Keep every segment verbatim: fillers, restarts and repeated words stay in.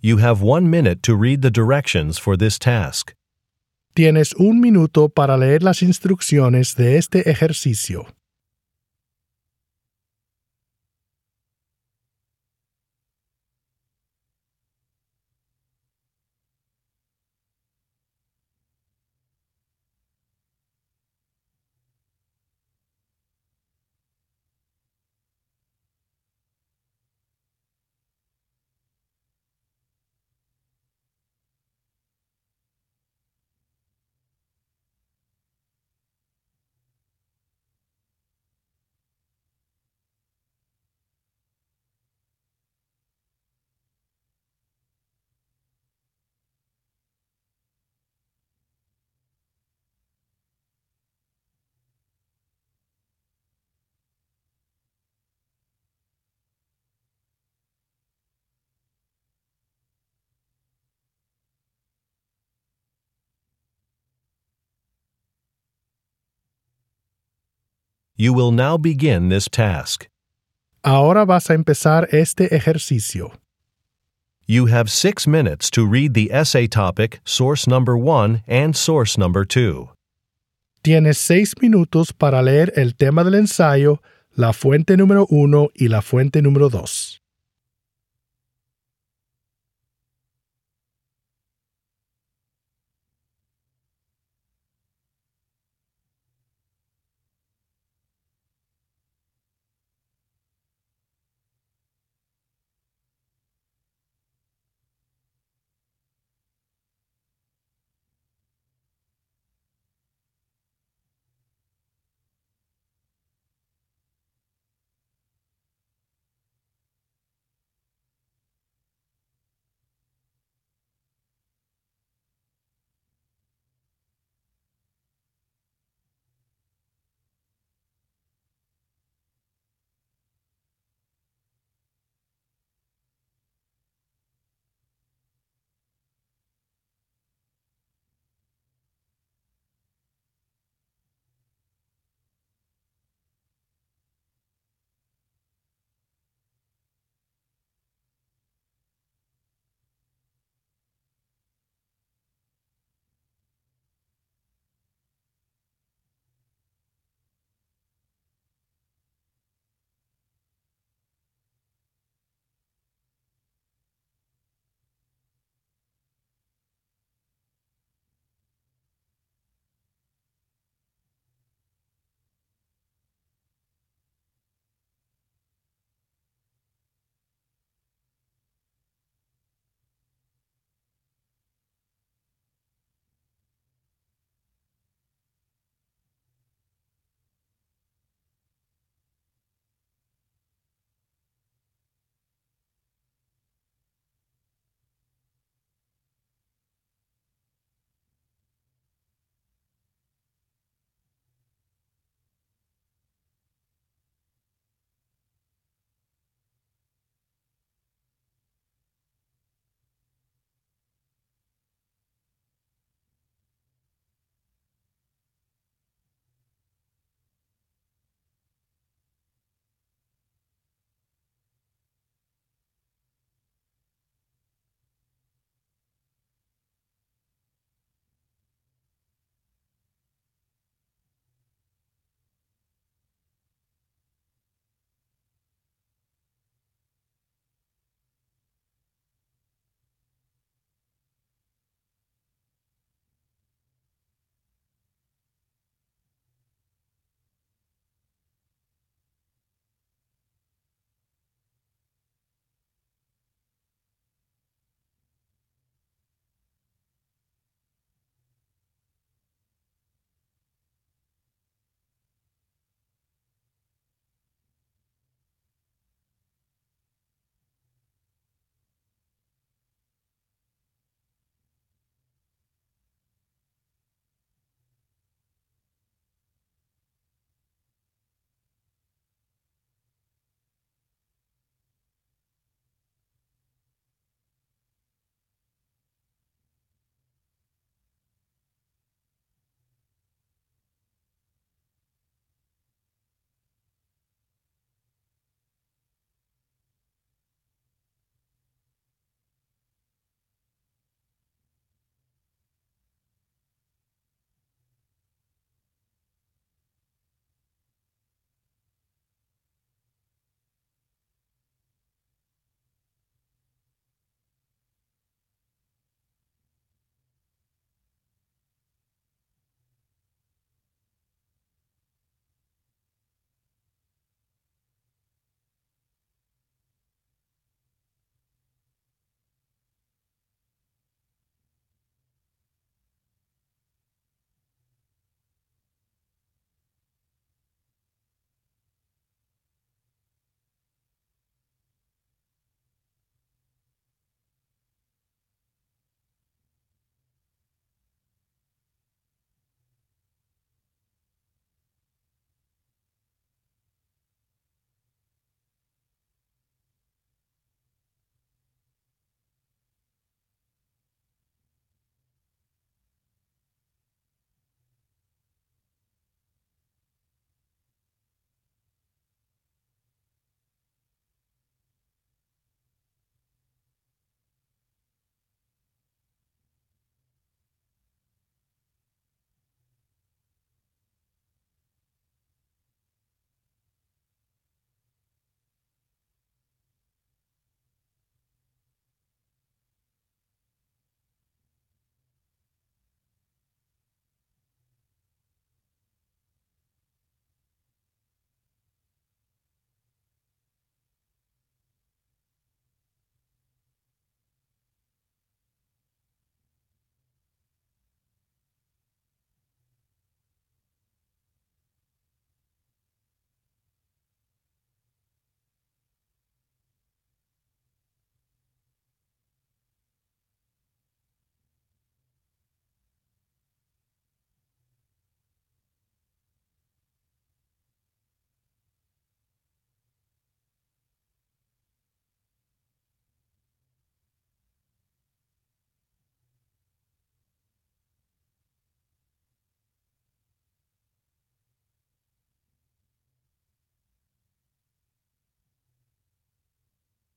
You have one minute to read the directions for this task. Tienes un minuto para leer las instrucciones de este ejercicio. You will now begin this task. Ahora vas a empezar este ejercicio. You have six minutes to read the essay topic, source number one and source number two. Tienes seis minutos para leer el tema del ensayo, la fuente número uno y la fuente número dos.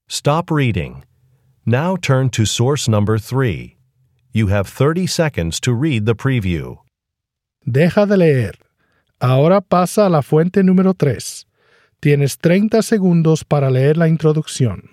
Stop reading. Now turn to source number three. You have thirty seconds to read the preview. Deja de leer. Ahora pasa a la fuente número tres. Tienes treinta segundos para leer la introducción.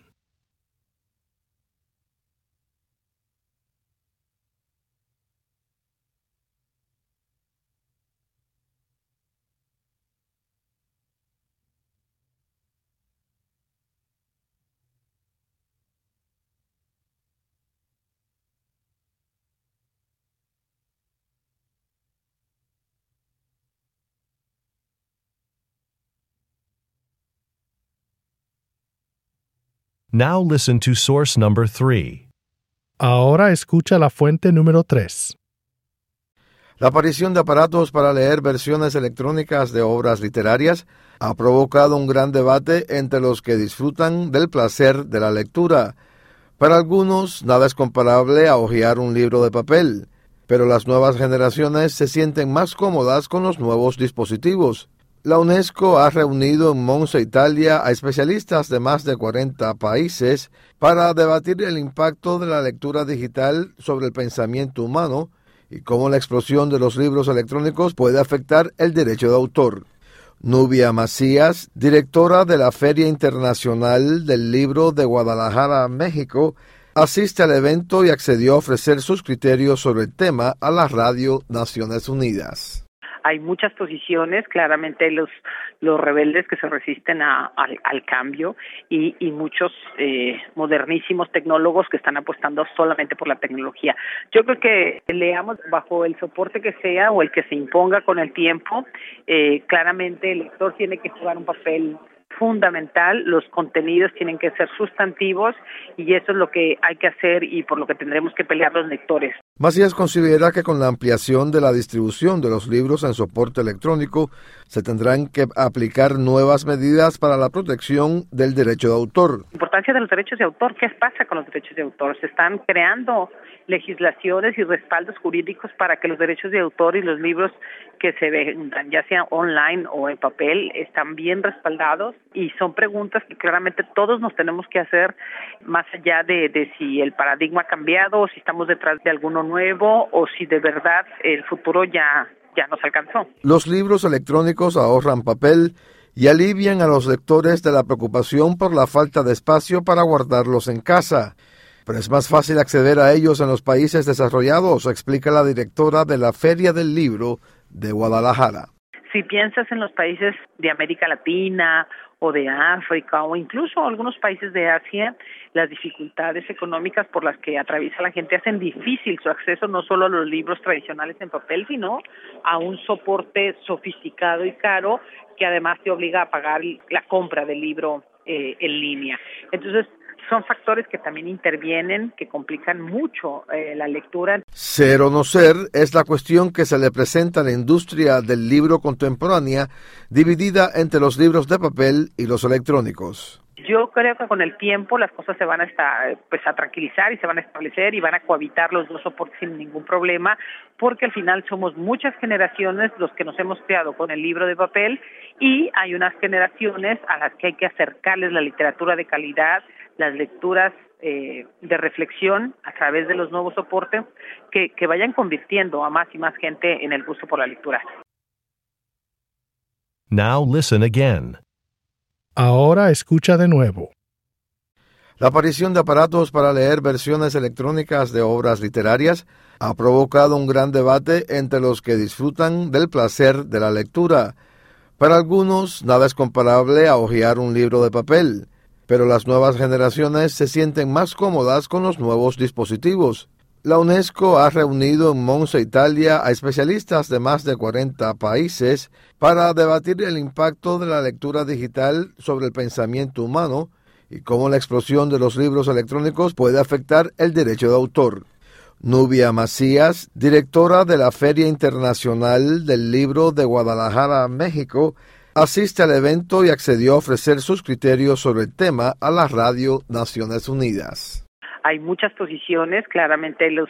Now listen to source number three. Ahora escucha la fuente número tres. La aparición de aparatos para leer versiones electrónicas de obras literarias ha provocado un gran debate entre los que disfrutan del placer de la lectura. Para algunos, nada es comparable a hojear un libro de papel, pero las nuevas generaciones se sienten más cómodas con los nuevos dispositivos. La UNESCO ha reunido en Monza, Italia, a especialistas de más de cuarenta países para debatir el impacto de la lectura digital sobre el pensamiento humano y cómo la explosión de los libros electrónicos puede afectar el derecho de autor. Nubia Macías, directora de la Feria Internacional del Libro de Guadalajara, México, asiste al evento y accedió a ofrecer sus criterios sobre el tema a la Radio Naciones Unidas. Hay muchas posiciones, claramente los los rebeldes que se resisten a, al, al cambio y, y muchos eh, modernísimos tecnólogos que están apostando solamente por la tecnología. Yo creo que leamos bajo el soporte que sea o el que se imponga con el tiempo, eh, claramente el lector tiene que jugar un papel fundamental, los contenidos tienen que ser sustantivos y eso es lo que hay que hacer y por lo que tendremos que pelear los lectores. Macías considera que con la ampliación de la distribución de los libros en soporte electrónico se tendrán que aplicar nuevas medidas para la protección del derecho de autor. La importancia de los derechos de autor, ¿qué pasa con los derechos de autor? Se están creando legislaciones y respaldos jurídicos para que los derechos de autor y los libros que se vendan, ya sea online o en papel, están bien respaldados y son preguntas que claramente todos nos tenemos que hacer más allá de, de si el paradigma ha cambiado o si estamos detrás de alguno nuevo o si de verdad el futuro ya, ya nos alcanzó. Los libros electrónicos ahorran papel y alivian a los lectores de la preocupación por la falta de espacio para guardarlos en casa. Pero es más fácil acceder a ellos en los países desarrollados, explica la directora de la Feria del Libro de Guadalajara. Si piensas en los países de América Latina o de África o incluso algunos países de Asia, las dificultades económicas por las que atraviesa la gente hacen difícil su acceso no solo a los libros tradicionales en papel, sino a un soporte sofisticado y caro que además te obliga a pagar la compra del libro eh, en línea. Entonces, son factores que también intervienen, que complican mucho eh, la lectura. Ser o no ser es la cuestión que se le presenta a la industria del libro contemporánea, dividida entre los libros de papel y los electrónicos. Yo creo que con el tiempo las cosas se van a estar, pues, a tranquilizar y se van a establecer y van a cohabitar los dos soportes sin ningún problema, porque al final somos muchas generaciones los que nos hemos creado con el libro de papel y hay unas generaciones a las que hay que acercarles la literatura de calidad, las lecturas eh, de reflexión a través de los nuevos soportes que, que vayan convirtiendo a más y más gente en el gusto por la lectura. Now listen again. Ahora escucha de nuevo. La aparición de aparatos para leer versiones electrónicas de obras literarias ha provocado un gran debate entre los que disfrutan del placer de la lectura. Para algunos, nada es comparable a hojear un libro de papel, pero las nuevas generaciones se sienten más cómodas con los nuevos dispositivos. La UNESCO ha reunido en Monza, Italia, a especialistas de más de cuarenta países para debatir el impacto de la lectura digital sobre el pensamiento humano y cómo la explosión de los libros electrónicos puede afectar el derecho de autor. Nubia Macías, directora de la Feria Internacional del Libro de Guadalajara, México, asiste al evento y accedió a ofrecer sus criterios sobre el tema a la Radio Naciones Unidas. Hay muchas posiciones, claramente los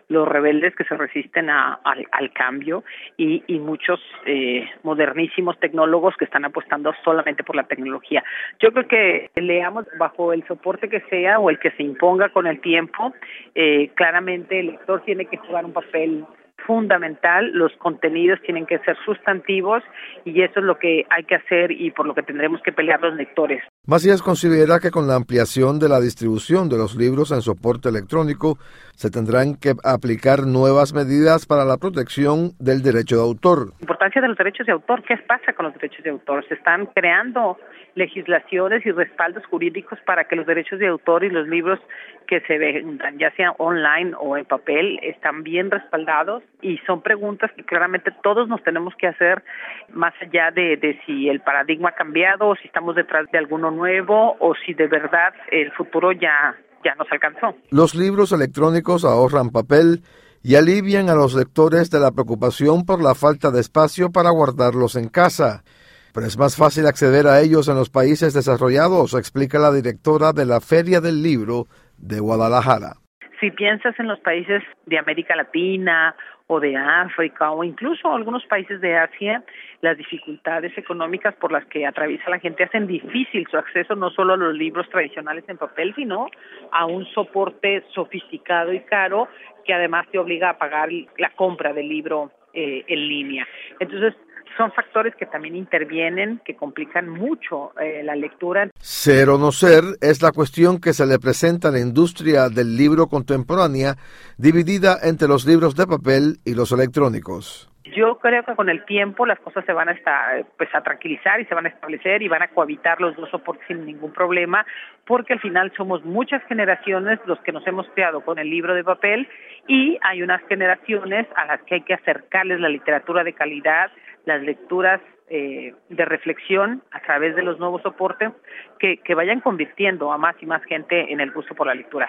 los rebeldes que se resisten a, al, al cambio y, y muchos eh, modernísimos tecnólogos que están apostando solamente por la tecnología. Yo creo que leamos bajo el soporte que sea o el que se imponga con el tiempo. Eh, claramente el lector tiene que jugar un papel fundamental, los contenidos tienen que ser sustantivos y eso es lo que hay que hacer y por lo que tendremos que pelear los lectores. Macías considera que con la ampliación de la distribución de los libros en soporte electrónico se tendrán que aplicar nuevas medidas para la protección del derecho de autor. La importancia de los derechos de autor, ¿qué pasa con los derechos de autor? Se están creando legislaciones y respaldos jurídicos para que los derechos de autor y los libros que se vendan, ya sea online o en papel, están bien respaldados y son preguntas que claramente todos nos tenemos que hacer más allá de, de si el paradigma ha cambiado o si estamos detrás de alguno nuevo o si de verdad el futuro ya, ya nos alcanzó. Los libros electrónicos ahorran papel y alivian a los lectores de la preocupación por la falta de espacio para guardarlos en casa. Pero es más fácil acceder a ellos en los países desarrollados, explica la directora de la Feria del Libro de Guadalajara. Si piensas en los países de América Latina o de África o incluso algunos países de Asia, las dificultades económicas por las que atraviesa la gente hacen difícil su acceso no solo a los libros tradicionales en papel, sino a un soporte sofisticado y caro que además te obliga a pagar la compra del libro eh, en línea. Entonces, son factores que también intervienen, que complican mucho eh, la lectura. Ser o no ser es la cuestión que se le presenta a la industria del libro contemporánea, dividida entre los libros de papel y los electrónicos. Yo creo que con el tiempo las cosas se van a estar, pues, a tranquilizar y se van a establecer y van a cohabitar los dos soportes sin ningún problema, porque al final somos muchas generaciones los que nos hemos creado con el libro de papel y hay unas generaciones a las que hay que acercarles la literatura de calidad, las lecturas eh, de reflexión a través de los nuevos soportes que, que vayan convirtiendo a más y más gente en el gusto por la lectura.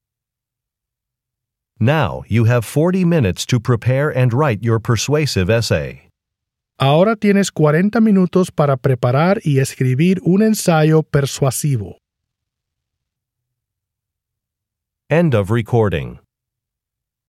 Now you have forty minutes to prepare and write your persuasive essay. Ahora tienes cuarenta minutos para preparar y escribir un ensayo persuasivo. End of recording.